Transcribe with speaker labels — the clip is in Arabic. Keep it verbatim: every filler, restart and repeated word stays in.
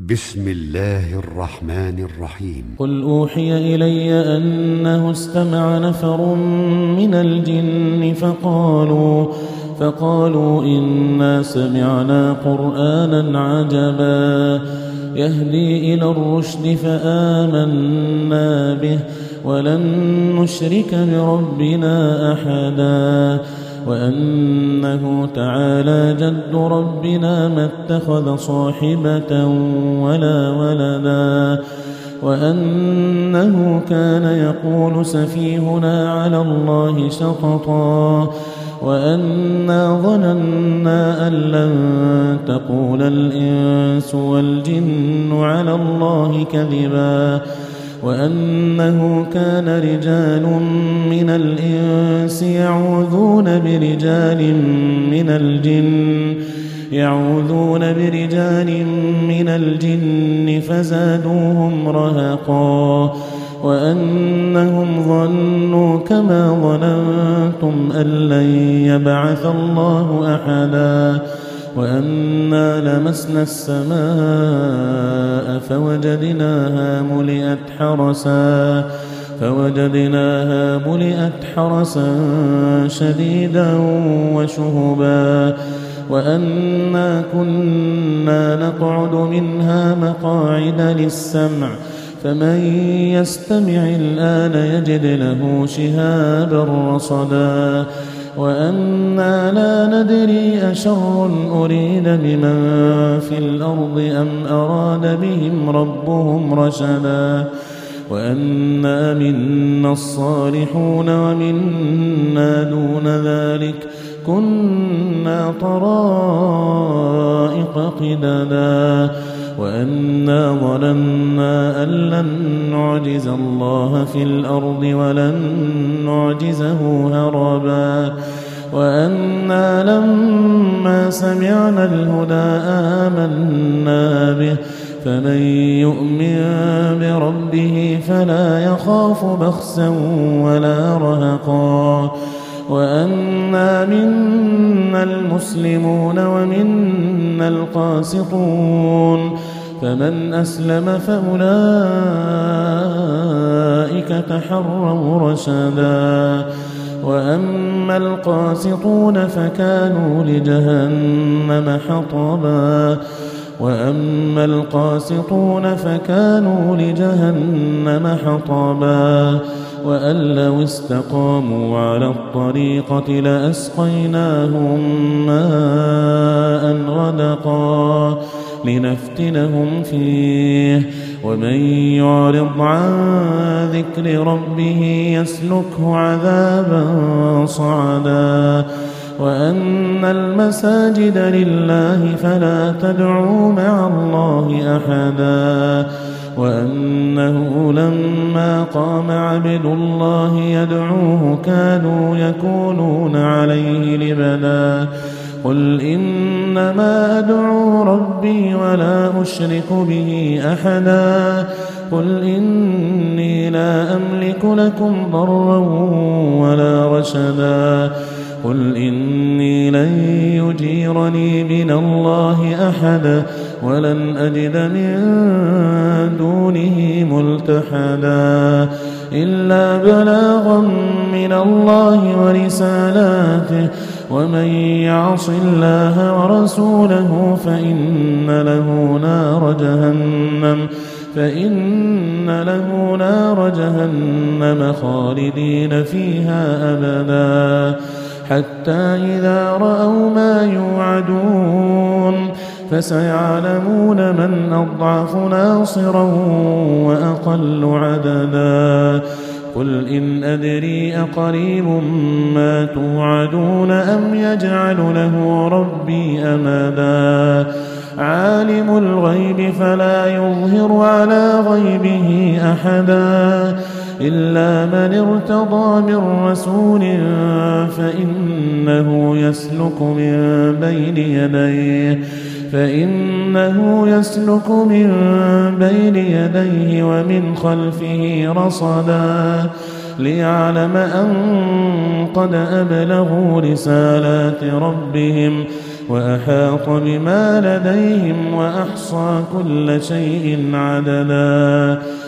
Speaker 1: بسم الله الرحمن الرحيم.
Speaker 2: قل أوحي إلي أنه استمع نفر من الجن فقالوا فقالوا إنا سمعنا قرآنا عجبا يهدي إلى الرشد فآمنا به ولن نشرك بربنا أحدا وأنه تعالى جد ربنا ما اتخذ صاحبة ولا ولدا وأنه كان يقول سفيهنا على الله شططا وأنا ظننا أن لن تقول الإنس والجن على الله كذبا وأنه كان رجال من الإنس يعوذون برجال من الجن يعوذون برجال من الجن فزادوهم رهقا وأنهم ظنوا كما ظننتم أن لن يبعث الله أحدا وأنا لمسنا السماء فوجدناها ملئت حرسا فوجدناها ملئت حرسا شديدا وشهبا وأنا كنا نقعد منها مقاعد للسمع فمن يستمع الآن يجد له شهابا رصدا وأنا لا ندري أشر أريد بمن في الأرض أم أراد بهم ربهم رشدا وأنا منا الصالحون ومنا دون ذلك كنا طرائق قددا وأنا ظننا أن لن نعجز الله في الأرض ولن نعجزه هربا وأنا لما سمعنا الهدى آمنا به فمن يؤمن بربه فلا يخاف بخسا ولا رهقا وأنا منا المسلمون ومنا القاسطون فمن أسلم فأولئك تحروا رشدا وأما القاسطون فكانوا لجهنم حطبا وأما القاسطون فكانوا لجهنم حطبا وأن لو استقاموا على الطريقة لأسقيناهم ماء غدقا لنفتنهم فيه ومن يعرض عن ذكر ربه يسلكه عذابا صعدا وأن المساجد لله فلا تدعوا مع الله أحدا وأنه لما قام عبد الله يدعوه كانوا يكونون عليه لبدا قل إنما أدعو ربي ولا أشرك به أحدا قل إني لا أملك لكم ضرا ولا رشدا قل إني لن يجيرني من الله أحد ولن أجد من دونه ملتحدا إلا بلاغا من الله ورسالاته ومن يعص الله ورسوله فإن له نار جهنم فإن له نار جهنم خالدين فيها أبدا حتى إذا رأوا ما يوعدون فسيعلمون من أضعف ناصرا وأقل عددا قل إن أدري أقريب ما توعدون أم يجعل له ربي أمدا عالم الغيب فلا يظهر على غيبه أحدا إلا من ارتضى من رسول فإنه يسلك من بين يديه فإنه يسلك من بين يديه ومن خلفه رصدا ليعلم أن قد أبلغوا رسالات ربهم وأحاط بما لديهم وأحصى كل شيء عددا